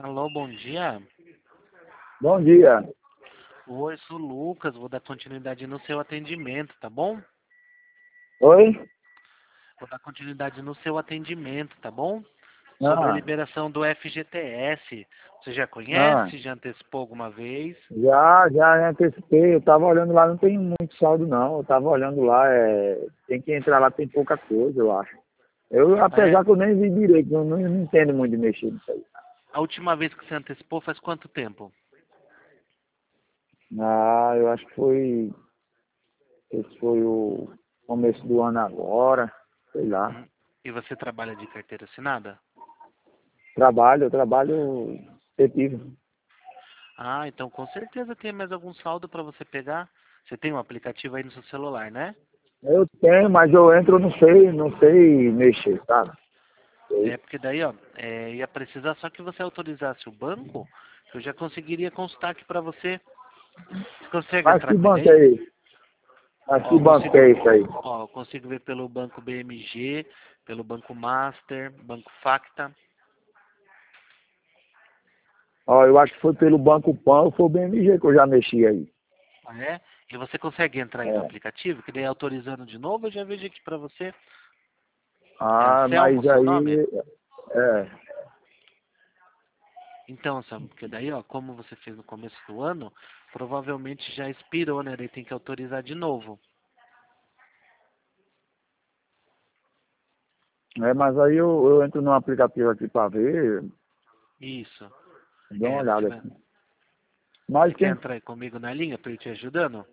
Alô, bom dia. Bom dia. Oi, sou o Lucas, vou dar continuidade no seu atendimento, tá bom? Oi? Vou dar continuidade no seu atendimento, tá bom? Sobre a Ah, liberação do FGTS. Você já ah, conhece? Já antecipou alguma vez? já antecipei. Eu tava olhando lá, não tem muito saldo não. Eu tava olhando lá, tem que entrar lá, tem pouca coisa, eu acho. Ah, é? Apesar que eu nem vi direito, não entendo muito de mexer nisso aí. A última vez que você antecipou faz quanto tempo? Ah, eu acho que esse foi o começo do ano agora, sei lá. Uhum. E você trabalha de carteira assinada? Eu trabalho efetivo. Ah, então com certeza tem mais algum saldo para você pegar. Você tem um aplicativo aí no seu celular, né? Eu tenho, mas eu entro, não sei mexer, sabe? É, porque daí, ó, ia precisar só que você autorizasse o banco, que eu já conseguiria consultar aqui para você. Você consegue Mas entrar que com ele banco aí? é esse? Mas Ó, que eu banco que consigo, é esse aí? ó, eu consigo ver pelo banco BMG, pelo banco Master, banco Facta. Ó, eu acho que foi pelo Banco Pan ou foi o BMG que eu já mexi aí. Ah, é? E você consegue entrar aí no É. aplicativo, que daí autorizando de novo, eu já vejo aqui para você. É Ah, Anselmo, mas seu nome? aí, é, Então, Sam, porque daí, ó, como você fez no começo do ano, provavelmente já expirou, né? Daí tem que autorizar de novo. mas aí eu entro no aplicativo aqui para ver, Isso. dou uma É, olhada você, aqui. Mas você quer quem, entrar aí comigo na linha para eu ir te ajudando?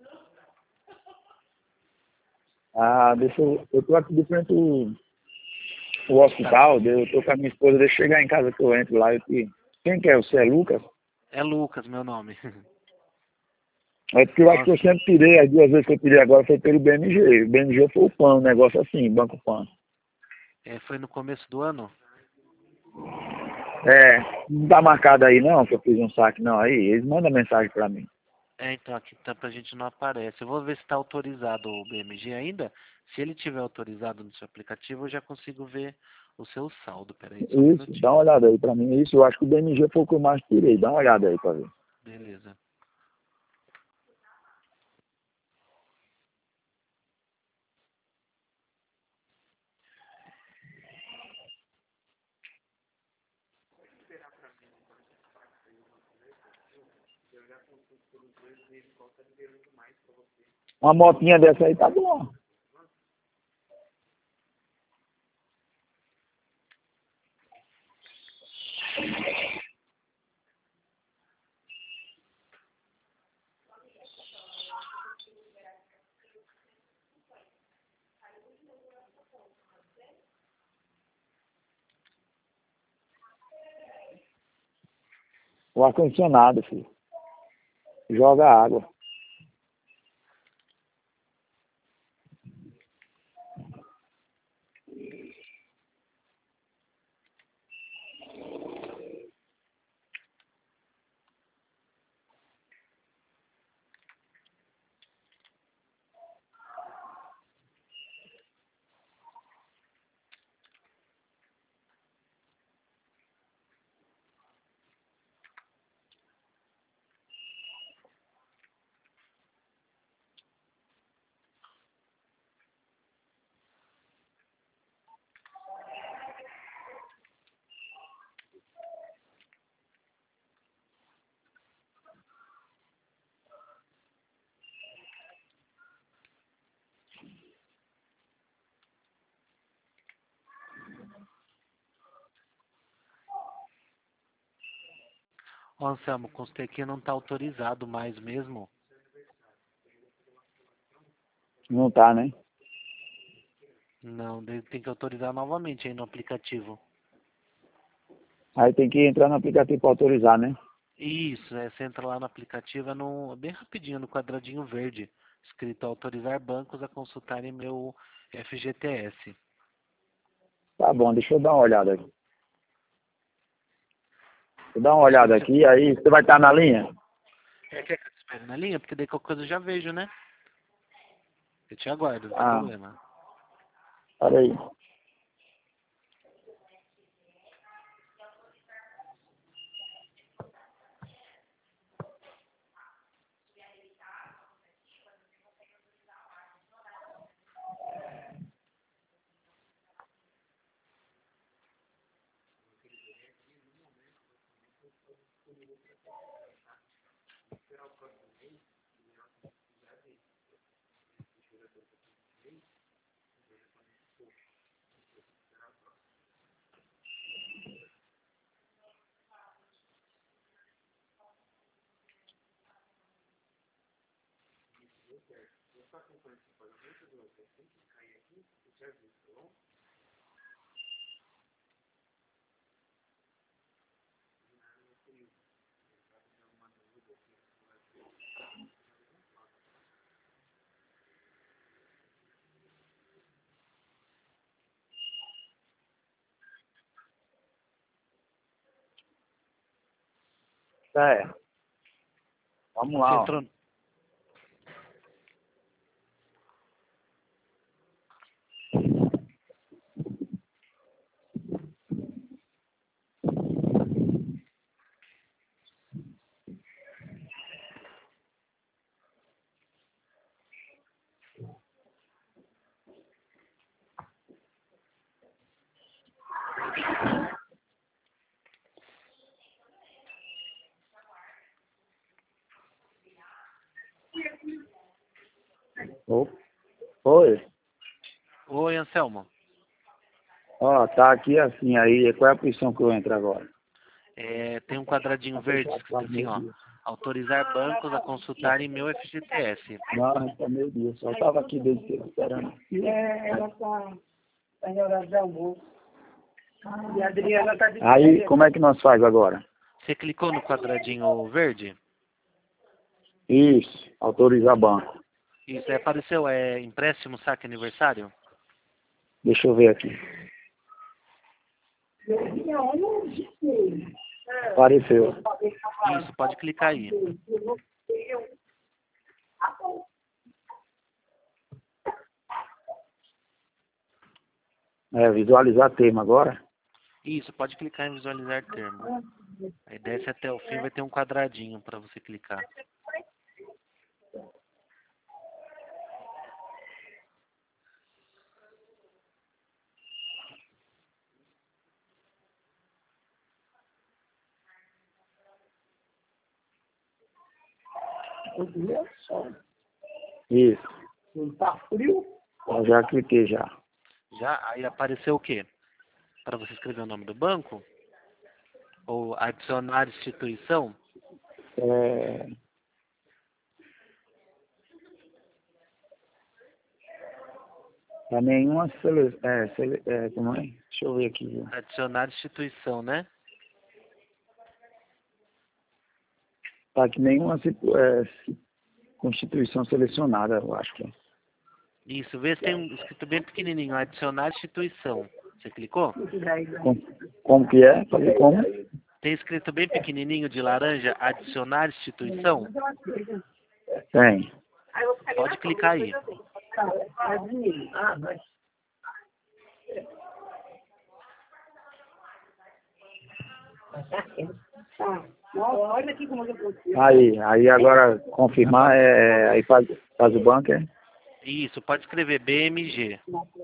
deixa eu tô aqui de frente ao Tá. hospital, eu tô com a minha esposa, deixa eu chegar em casa que eu entro lá, quem que é? Você é Lucas? É Lucas, meu nome. É porque eu acho que Nossa, eu sempre tirei, as duas vezes que eu tirei agora foi pelo BMG. O BMG foi o PAN, um negócio assim, Banco PAN. foi no começo do ano? Não tá marcado aí não, que eu fiz um saque não aí, eles mandam mensagem para mim. É, então aqui tá pra gente não aparece. Eu vou ver se está autorizado o BMG ainda. Se ele tiver autorizado no seu aplicativo, eu já consigo ver o seu saldo. Peraí, só um Isso, dá uma minutinho. olhada aí pra mim. Isso, eu acho que o BMG foi o que eu mais tirei. Dá uma olhada aí pra ver. Beleza. Uma motinha dessa aí tá bom. O ar-condicionado, filho. Joga água. Ó, Anselmo, constei aqui não tá autorizado mais mesmo. Não tá, né? Não, daí tem que autorizar novamente aí no aplicativo. Aí tem que entrar no aplicativo pra autorizar, né? Isso, você entra lá no aplicativo, bem rapidinho, no quadradinho verde, escrito autorizar bancos a consultarem meu FGTS. Tá bom, deixa eu dar uma olhada aqui. Vou dar uma Acho que olhada você. aqui, aí você vai estar na linha? Quer que eu te espere na linha? Porque daí qualquer coisa eu já vejo, né? Eu te aguardo, não tem Ah, problema. peraí. É. Vamos Você lá, ó. entrou... Oi. Oi, Anselmo. Ó, tá aqui assim aí. Qual é a posição que eu entro agora? Tem um quadradinho verde escrito assim, ó. Autorizar bancos a consultarem meu FGTS. Não, tá meio dia. Só tava aqui desde cedo esperando. Ela tá em horário de almoço. E a Adriana tá de Aí, férias. como é que nós faz agora? Você clicou no quadradinho verde? Isso, autorizar banco. Isso, apareceu, empréstimo, saque, aniversário? Deixa eu ver aqui. Apareceu. Isso, pode clicar aí. Visualizar termo agora. Isso, pode clicar em visualizar termo. Aí desce até o fim, vai ter um quadradinho para você clicar. Isso. Não tá frio? Eu já cliquei já. Já, aí apareceu o quê? Para você escrever o nome do banco? Ou adicionar instituição? É... Tá nenhuma como é? Deixa eu ver aqui. Viu? Adicionar instituição, né? Tá aqui nenhuma constituição selecionada, eu acho que é. Isso, vê se tem um escrito bem pequenininho, adicionar instituição. Você clicou? Como que é? Fazer como? Tem escrito bem pequenininho de laranja, adicionar instituição? Tem. Pode clicar aí. Olha aqui como eu consigo. Aí agora confirmar, aí faz o banco, é? Isso, pode escrever BMG.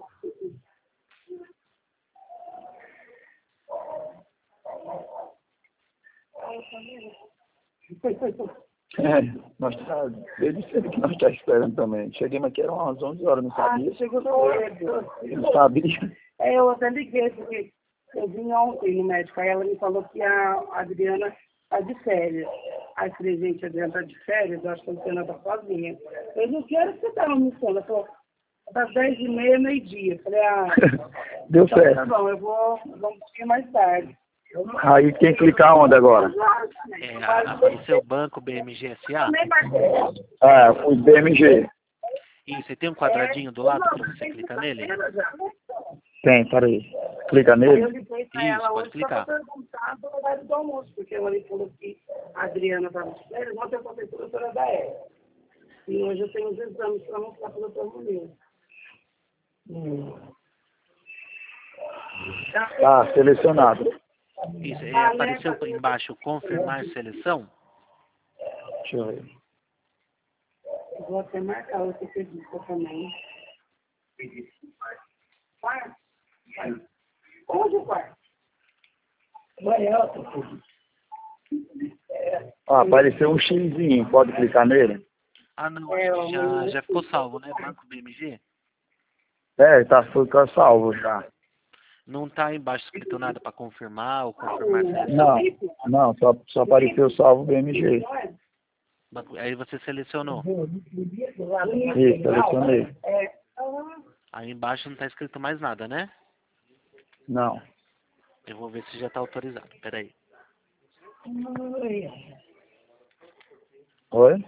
Nós desde cedo que nós estamos esperando também. Chegamos aqui, eram umas 11 horas, não sabia? Chegou cedo. Não sabia. Eu até liguei, porque eu vim ontem no médico, aí ela me falou que a Adriana tá de férias. Aí eu falei, gente, a Adriana tá de férias, eu acho que a Adriana tá sozinha. Eu não quero que você tá almoçando. Ela falou, das 10h30, meio-dia. Eu falei, Deu então certo. tá bom, vamos assistir mais tarde. Aí quem clicar onde agora? Apareceu o banco BMG-SA? O BMG. Isso, e tem um quadradinho do lado para você clicar nele? Tem, peraí. Clica Aí nele. eu liguei pra ela Isso, pode hoje pra clicar. perguntar do horário do almoço, porque ela me falou que a Adriana estava de férias, ontem eu contei com a doutora da Eva. E hoje eu tenho os exames para mostrar para o doutor Munir. Tá, selecionado. Isso, apareceu embaixo confirmar seleção? Deixa eu ver. Eu vou até marcar outra entrevista também. Quarto? Onde o quarto? Amanhã, Ó, apareceu um xizinho, pode clicar nele? Ah, não, acho que já ficou salvo, né? Banco BMG? É, tá ficando salvo já. Não tá aí embaixo escrito nada para confirmar ou confirmar a seleção? Não, só apareceu salvo BMG. Aí você selecionou. Isso, selecionei. Aí embaixo não tá escrito mais nada, né? Não. Eu vou ver se já tá autorizado. Peraí. Oi?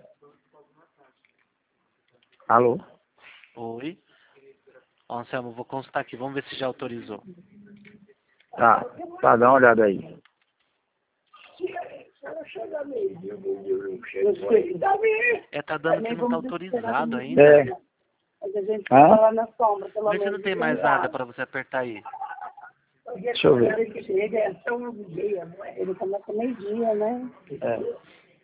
Alô? Oi. Ó, Anselmo, vou constar aqui. Vamos ver se já autorizou. Tá, dá uma olhada aí. Tá dando que não tá autorizado ainda. É. Mas a gente fica lá na sombra, pelo Mas você não tem mais nada para você apertar aí. Deixa eu ver. Ele chega, ele começa meio-dia, né? É.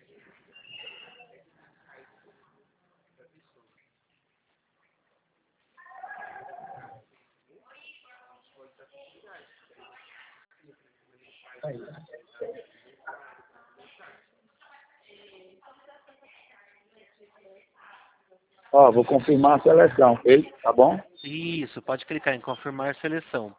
Ó, vou confirmar a seleção, ok? Tá bom? Isso, pode clicar em confirmar seleção.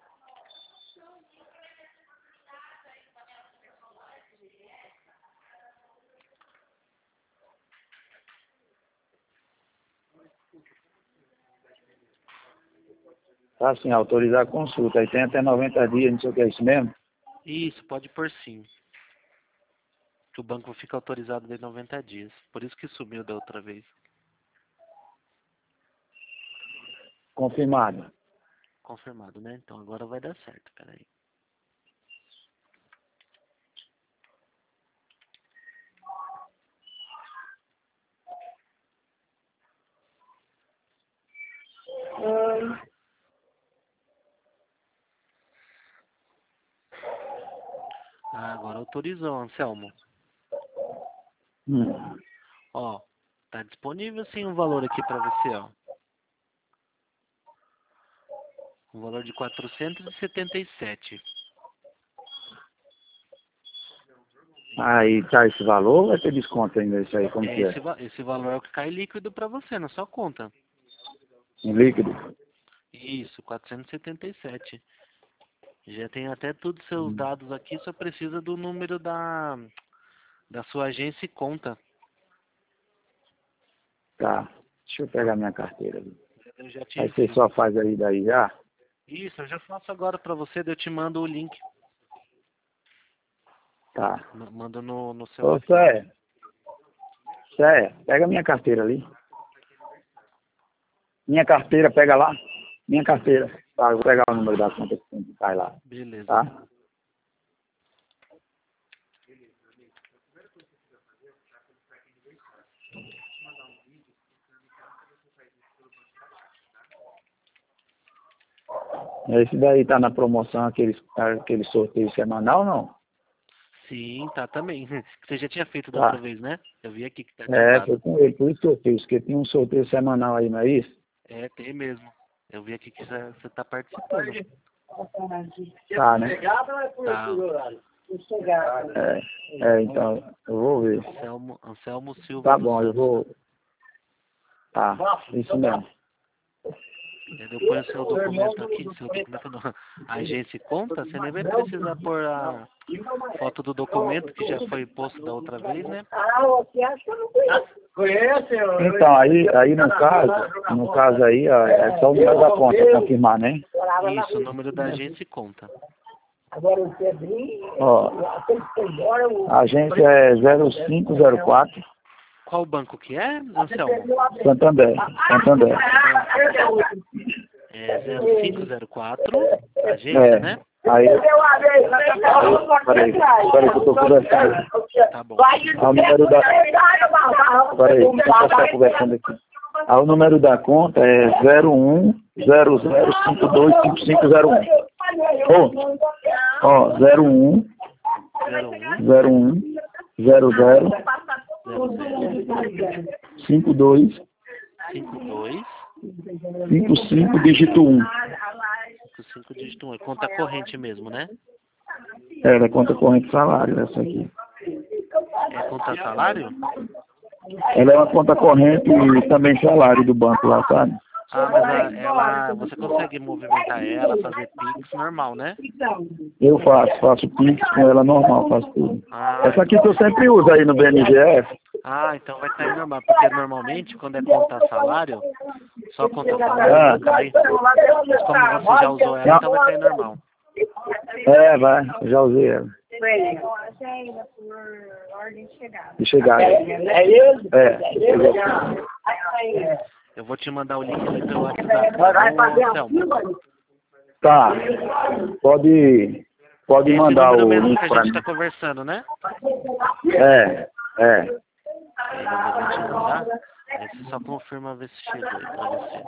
Tá assim, autorizar a consulta. Aí tem até 90 dias, não sei o que é isso mesmo. Isso, pode pôr sim. Que o banco fica autorizado de 90 dias. Por isso que sumiu da outra vez. Confirmado. Confirmado, né? Então agora vai dar certo. Peraí. Ah, agora autorizou, Anselmo. Ó, tá disponível sim um valor aqui pra você, ó. Um valor de 477. Aí tá esse valor ou vai ter desconto ainda isso aí? Como que é? Esse valor é o que cai líquido pra você, na sua conta. Em líquido? Isso, 477. Já tem até todos os seus dados aqui, só precisa do número da sua agência e conta. Tá. Deixa eu pegar minha carteira ali. Eu já te Aí você só faz aí daí já? Isso, eu já faço agora pra você, daí eu te mando o link. Tá. Mando no seu Ô, WhatsApp. Sé, pega minha carteira ali. Minha carteira, pega lá. Minha carteira. Tá, eu vou pegar o número da conta que cai lá. Beleza. Tá? Esse daí tá na promoção, aquele sorteio semanal, não? Sim, tá também. Você já tinha feito da Tá. outra vez, né? Eu vi aqui que tá É, ativado. foi com ele, por isso que eu fiz, porque tinha um sorteio semanal aí, não é isso? É, tem mesmo. Eu vi aqui que você tá participando. Tá, né? Tá. Então, eu vou ver. Anselmo Silva Tá dos bom, eu Santos. vou... Tá, isso mesmo. Eu ponho o seu documento aqui, seu documento não, a agência e conta, você nem vai precisar pôr a foto do documento, que já foi posto da outra vez, né? Então, aí no caso aí, ó, é só o número da conta, confirmar, né? Isso, o número da agência e conta. Ó, a agência é 0504. Qual banco que é, Anselmo? Santander. É 0504, agência, né? Aí, peraí que eu tô conversando. Tá bom. O número da... Peraí, deixa eu estar conversando aqui. O número da conta é 0100525501. Ó, 01 00 52 55 dígito 1. 55 dígito 1. É conta corrente mesmo, né? É, da conta corrente salário, essa aqui. uma conta salário? Ela é uma conta corrente e também salário do banco lá, sabe? Ah, mas ela, você consegue movimentar ela, fazer Pix normal, né? Eu faço Pix com ela normal, faço tudo. Ah, Essa aqui que eu sempre uso aí no BNDES. então vai cair normal, porque normalmente quando é conta salário, só conta salário não cai. Mas como você já usou ela, então vai cair normal. Vai, eu já usei ela. De chegada. Eu vou te mandar o link ali pelo WhatsApp, tá bom, Anselmo? Tá. Pode Esse mandar número o mesmo link que a pra gente mim. tá conversando, né? É. Aí eu vou te mandar. Aí você só confirma ver se chegou aí pra você.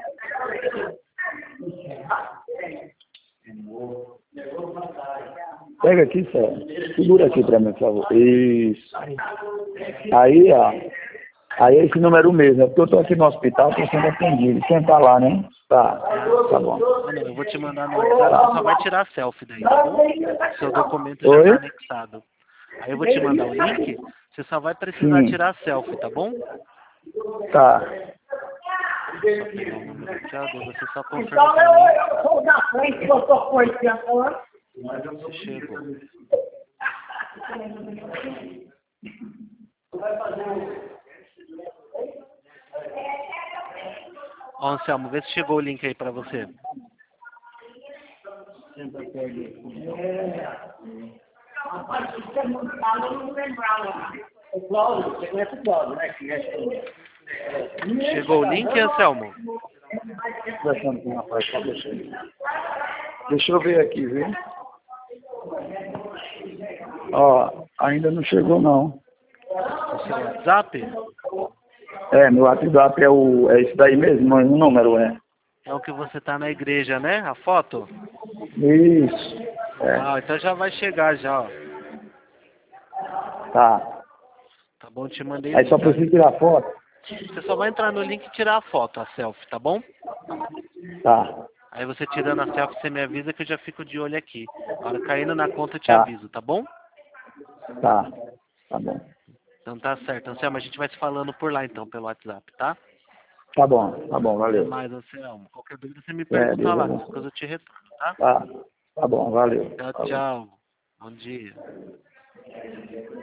Pega aqui, Sérgio. Segura aqui pra mim, por favor. Isso. Aí, ó. Aí esse número mesmo. É porque eu tô aqui no hospital, tô sendo atendido. Sentar lá, né? Tá bom. Não, eu vou te mandar no WhatsApp, você só vai tirar a selfie daí, tá bom? Seu documento já Oi? tá anexado. Aí eu vou te mandar o link, você só vai precisar tirar a selfie, tá bom? Tá. Só pegar o número aqui, ó, daí você só confirma pra mim se você chegou. Ó, Anselmo, vê se chegou o link aí pra você. Chegou o link, Anselmo? Deixa eu ver aqui, viu? Ó, ainda não chegou não. O seu WhatsApp? Meu WhatsApp é esse daí mesmo, o número, É o que você tá na igreja, né? A foto? Isso. Então já vai chegar já, ó. Tá. Tá bom? Te mandei Aí só preciso tirar foto? Você só vai entrar no link e tirar a foto, a selfie, tá bom? Tá. Aí você tirando a selfie, você me avisa que eu já fico de olho aqui. A hora caindo na conta eu te Tá. aviso, tá bom? Tá bom. Então tá certo. Anselmo, a gente vai se falando por lá então, pelo WhatsApp, tá? Tá bom, Até valeu. mais, Anselmo. Qualquer dúvida você me pergunta lá, depois eu te retorno, tá? Tá bom, valeu. Tchau, tchau. Bom dia.